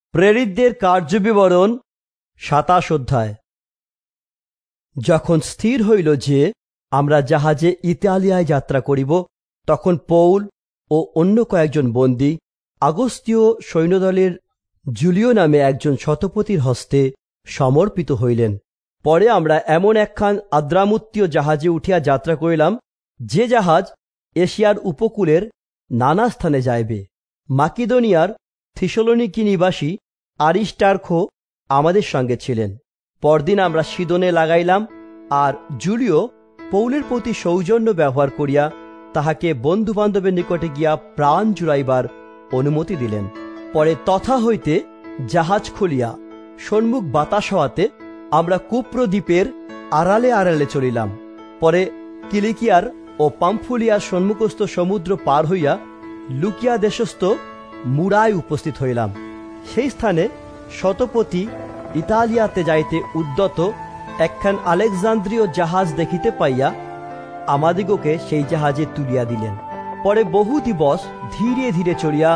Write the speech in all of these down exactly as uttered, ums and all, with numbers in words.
প্রেরিতদের কার্যবিবরণ সাতাশ অধ্যায়। যখন স্থির হইল যে আমরা জাহাজে ইতালিয়ায় যাত্রা করিব, তখন পৌল ও অন্য কয়েকজন বন্দী আগস্তীয় সৈন্যদলের জুলিও নামে একজন শতপতির হস্তে সমর্পিত হইলেন। পরে আমরা এমন একখান আদ্রামুত্তীয় জাহাজে উঠিয়া যাত্রা করিলাম, যে জাহাজ এশিয়ার উপকূলের নানা স্থানে যাইবে। মাকিদোনিয়ার থিসলনিকি নিবাসী আরিস্টার্খো আমাদের সঙ্গে ছিলেন। পরদিন আমরা সিদনে লাগাইলাম, আর জুলিও পৌলের প্রতি সৌজন্য ব্যবহার করিয়া তাহাকে বন্ধুবান্ধবের নিকটে গিয়া প্রাণ জুড়াইবার অনুমতি দিলেন। পরে তথা হইতে জাহাজ খুলিয়া সন্মুখ বাতাস হওয়াতে আমরা কুপ্র দ্বীপের আড়ালে আড়ালে চলিলাম। পরে কিলিকিয়ার ও পাম্ফুলিয়ার সম্মুখস্থ সমুদ্র পার হইয়া লুকিয়া দেশস্থ মুরায় উপস্থিত হইলাম। সেই স্থানে শতপতি ইতালিয়াতে যাইতে উদ্যত একখান আলেকজান্দ্রীয় জাহাজ দেখিতে পাইয়া আমাদিগকে সেই জাহাজে তুলিয়া দিলেন। পরে বহু দিবস ধীরে ধীরে চলিয়া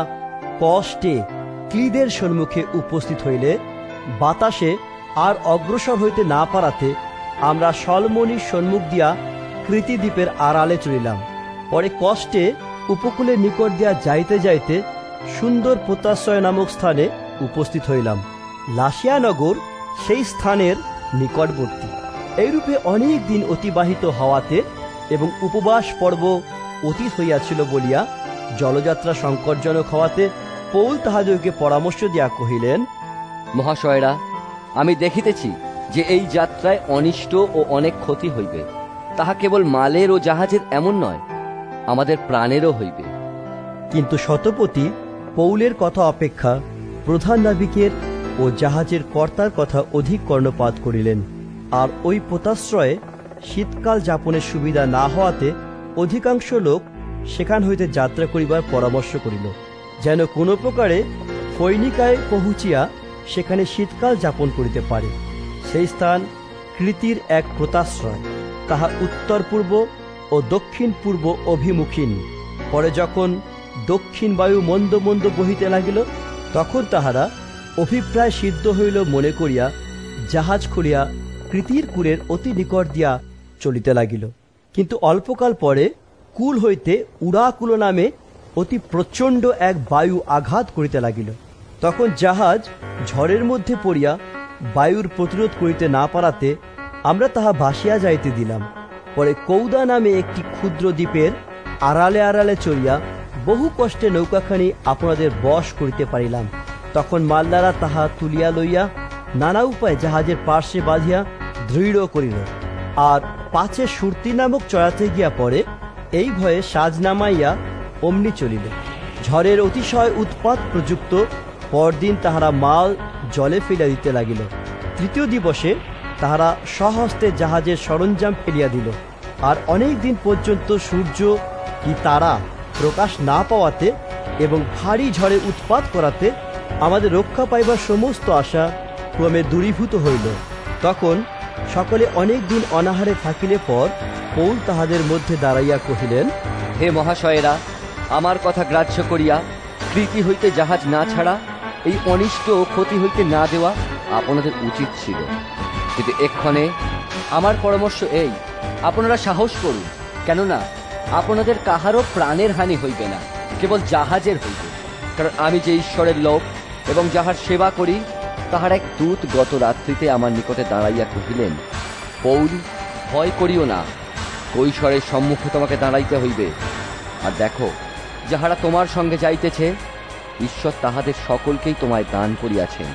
কষ্টে ক্লিদের সম্মুখে উপস্থিত হইলে বাতাসে আর অগ্রসর হইতে না পারাতে আমরা সলমনির সম্মুখ দিয়া কৃতি দ্বীপের আড়ালে চলিলাম। পরে কষ্টে উপকূলের নিকট দিয়া যাইতে যাইতে সুন্দর পোতাশ্রয় নামক স্থানে উপস্থিত হইলাম। লাসিয়া নগর সেই স্থানের নিকটবর্তী। এইরূপে অনেক দিন অতিবাহিত হওয়াতে এবং উপবাস পর্ব অতীত হইয়াছিল বলিয়া জলযাত্রা সংকটজনক হওয়াতে পৌল তাহাদেরকে পরামর্শ দিয়া কহিলেন, মহাশয়রা, আমি দেখিতেছি যে এই যাত্রায় অনিষ্ট ও অনেক ক্ষতি হইবে। তাহা কেবল মালের ও জাহাজের এমন নয়, আমাদের প্রাণেরও হইবে। কিন্তু শতপতি পৌলের কথা অপেক্ষা প্রধান নাবিকের ও জাহাজের কর্তার কথা অধিক কর্ণপাত করিলেন। আর ওই পোতাশ্রয়ে শীতকাল যাপনের সুবিধা না হওয়াতে অধিকাংশ লোক সেখান হইতে যাত্রা করিবার পরামর্শ করিল, যেন কোনো প্রকারে ফৈনিকায় পৌঁছিয়া সেখানে শীতকাল যাপন করিতে পারে। সেই স্থান কৃতির এক পোতাশ্রয়, তাহা উত্তর পূর্ব ও দক্ষিণ পূর্ব অভিমুখীন। পরে যখন দক্ষিণ বায়ু মন্দ মন্দ বহিতে লাগিল, তখন তাহারা অভিপ্রায় সিদ্ধ হইল মনে করিয়া জাহাজ খুলিয়া কৃতির কূলের অতি নিকট দিয়া চলিতে লাগিল। কিন্তু অল্পকাল পরে কূল হইতে উড়াকুল নামে অতি প্রচণ্ড এক বায়ু আঘাত করিতে লাগিল। তখন জাহাজ ঝড়ের মধ্যে পড়িয়া বায়ুর প্রতিরোধ করিতে না পারাতে আমরা তাহা ভাসিয়া যাইতে দিলাম। পরে কৌদা নামে একটি ক্ষুদ্র দ্বীপের আড়ালে আড়ালে চলিয়া বহু কষ্টে নৌকাখানি আপনাদের বশ করিতে পারিলাম। তখন মাল্লারা তাহা তুলিয়া লইয়া নানা উপায়ে জাহাজের পার্শ্বে বাঁধিয়া দৃঢ় করিল, আর পাছে সুরতি নামক চড়াতে গিয়া পরে এই ভয়ে সাজ নামাইয়া অমনি চলিল। ঝড়ের অতিশয় উৎপাত প্রযুক্ত পরদিন তাহারা মাল জলে ফেলিয়া দিতে লাগিল। তৃতীয় দিবসে তাহারা স্বহস্তে জাহাজের সরঞ্জাম ফেলিয়া দিল। আর অনেক দিন পর্যন্ত সূর্য কি তারা প্রকাশ না পাওয়াতে এবং ভারী ঝড়ে উৎপাত করাতে আমাদের রক্ষা পাইবার সমস্ত আশা ক্রমে দূরীভূত হইল। তখন সকলে অনেক দিন অনাহারে থাকিলে পর পৌল তাহাদের মধ্যে দাঁড়াইয়া কহিলেন, হে মহাশয়েরা, আমার কথা গ্রাহ্য করিয়া কৃতি হইতে জাহাজ না ছাড়া এই অনিষ্ট ও ক্ষতি হইতে না দেওয়া আপনাদের উচিত ছিল। কিন্তু এক্ষণে আমার পরামর্শ এই, আপনারা সাহস করুন, কেননা আপনাদের কাহারও প্রাণের হানি হইবে না, কেবল জাহাজের হইবে। কারণ আমি যে ঈশ্বরের লোক এবং যাহার সেবা করি, তাহার এক দূত গত রাত্রিতে আমার নিকটে দাঁড়াইয়া কহিলেন, পৌল, ভয় করিও না, কৈশোরের সম্মুখে তোমাকে দাঁড়াইতে হইবে। আর দেখো, যাহারা তোমার সঙ্গে যাইতেছে, ঈশ্বর তাহাদের সকলকেই তোমায় দান করিয়াছেন।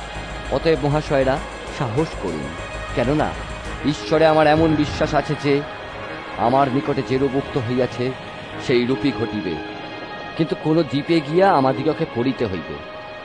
অতএব মহাশয়রা, সাহস করুন, কেননা ঈশ্বরে আমার এমন বিশ্বাস আছে যে আমার নিকটে যেরূপ উক্ত হইয়াছে সেই রূপই ঘটিবে। কিন্তু কোন দ্বীপে গিয়া আমাদিগকে পড়িতে হইবে।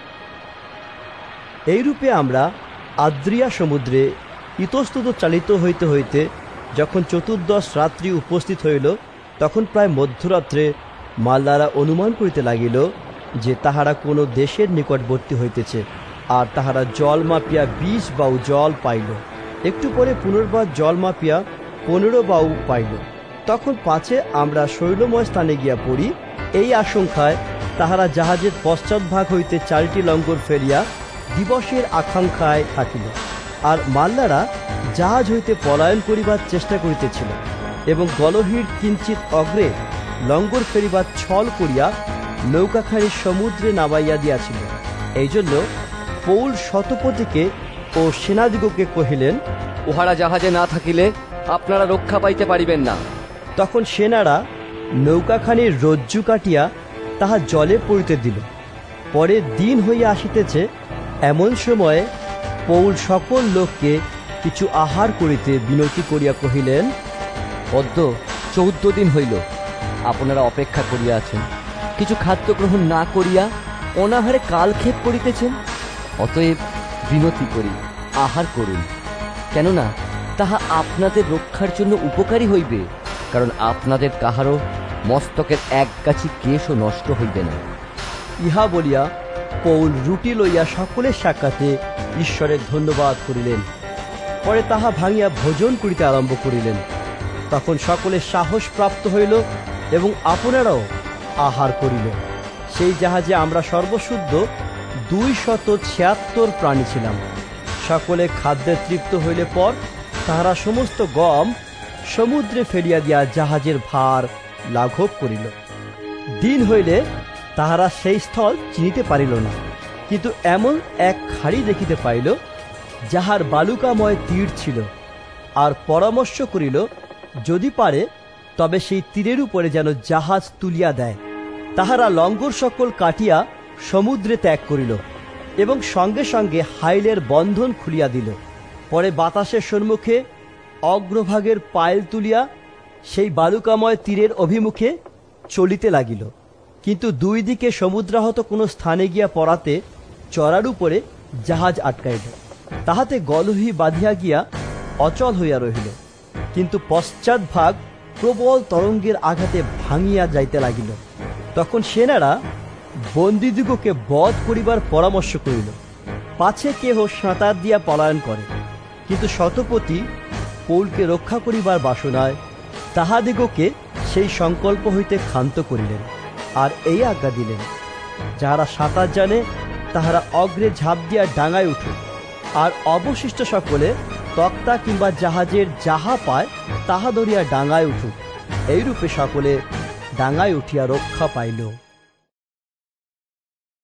এইরূপে আমরা আদ্রিয়া সমুদ্রে ইতস্তত চালিত হইতে হইতে যখন চতুর্দশ রাত্রি উপস্থিত হইল, তখন প্রায় মধ্যরাত্রে মাল্লারা অনুমান করিতে লাগিল যে তাহারা কোনো দেশের নিকটবর্তী হইতেছে। আর তাহারা জল মাপিয়া বিশ বাউ জল পাইল। একটু পরে পুনর্বার জল মাপিয়া পনেরো বাউ পাইল। তখন পাছে আমরা শৈলময় স্থানে গিয়া পড়ি। এই আশঙ্কায় তাহারা জাহাজের পশ্চাৎ ভাগ হইতে চারিটি লঙ্গর ফেলিয়া দিবসের আকাঙ্ক্ষায় থাকিল। আর মাল্লারা জাহাজ হইতে পলায়ন করিবার চেষ্টা করিতেছিল এবং গলহীর কিঞ্চিত অগ্রে লঙ্গর ফেরিবার ছল করিয়া নৌকাখানি সমুদ্রে নামাইয়া দিয়াছিল। এই জন্য পৌল শতপতিকে ও সেনাদিগকে কহিলেন, উহারা জাহাজে না থাকিলে আপনারা রক্ষা পাইতে পারিবেন না। তখন সেনারা নৌকাখানির রজ্জু কাটিয়া তাহা জলে পড়িতে দিল। পরে দিন হইয়া আসিতেছে, এমন সময়ে পৌল সকল লোককে কিছু আহার করিতে বিনতি করিয়া কহিলেন, অদ্য চৌদ্দ দিন হইল আপনারা অপেক্ষা করিয়া আছেন, কিছু খাদ্য গ্রহণ না করিয়া অনাহারে কালক্ষেপ করিতেছেন। অতএব বিনতি করি আহার করুন, কেননা তাহা আপনাদের রক্ষার জন্য উপকারী হইবে, কারণ আপনাদের কাহারও মস্তকের এক গাছি কেশও নষ্ট হইবে না। ইহা বলিয়া পৌল রুটি লইয়া সকলের সাক্ষাতে ঈশ্বরের ধন্যবাদ করিলেন। পরে তাহা ভাঙিয়া ভোজন করিতে আরম্ভ করিলেন। তখন সকলের সাহস প্রাপ্ত হইল এবং আপনারাও আহার করিল। সেই জাহাজে আমরা সর্বশুদ্ধ দুই শত ছিয়াত্তর প্রাণী ছিলাম। সকলে খাদ্যে তৃপ্ত হইলে পর তাহারা সমস্ত গম সমুদ্রে ফেলিয়া দিয়া জাহাজের ভার লাঘব করিল। দিন হইলে তাহারা সেই স্থল চিনিতে পারিল না, কিন্তু এমন এক খাড়ি দেখিতে পাইল, যাহার বালুকাময় তীর ছিল। আর পরামর্শ করিল, যদি পারে তবে সেই তীরের উপরে যেন জাহাজ তুলিয়া দেয়। তাহারা লঙ্গর সকল কাটিয়া সমুদ্রে ত্যাগ করিল এবং সঙ্গে সঙ্গে হাইলের বন্ধন খুলিয়া দিল। পরে বাতাসের সম্মুখে অগ্রভাগের পায়েল তুলিয়া সেই বালুকাময় তীরের অভিমুখে চলিতে লাগিল। কিন্তু দুই দিকে সমুদ্রাহত কোনো স্থানে গিয়া পড়াতে চড়ার উপরে জাহাজ আটকাইল। তাহাতে গলহি বাঁধিয়া গিয়া অচল হইয়া রহিল, কিন্তু পশ্চাৎ ভাগ প্রবল তরঙ্গের আঘাতে ভাঙিয়া যাইতে লাগিল। তখন সেনারা বন্দীদিগকে বধ করিবার পরামর্শ করিল, পাছে কেহ সাঁতার দিয়া পলায়ন করে। কিন্তু শতপতি পৌলকে রক্ষা করিবার বাসনায় তাহাদিগকে সেই সংকল্প হইতে ক্ষান্ত করিলেন, আর এই আজ্ঞা দিলেন, যাহারা সাঁতার জানে তাহারা অগ্রে ঝাঁপ দিয়া ডাঙায় উঠুক, আর অবশিষ্ট সকলে তক্তা কিংবা জাহাজের যাহা পায় তাহা ধরিয়া ডাঙায় উঠুক। এইরূপে সকলে ডাঙায় উঠিয়া রক্ষা পাইল।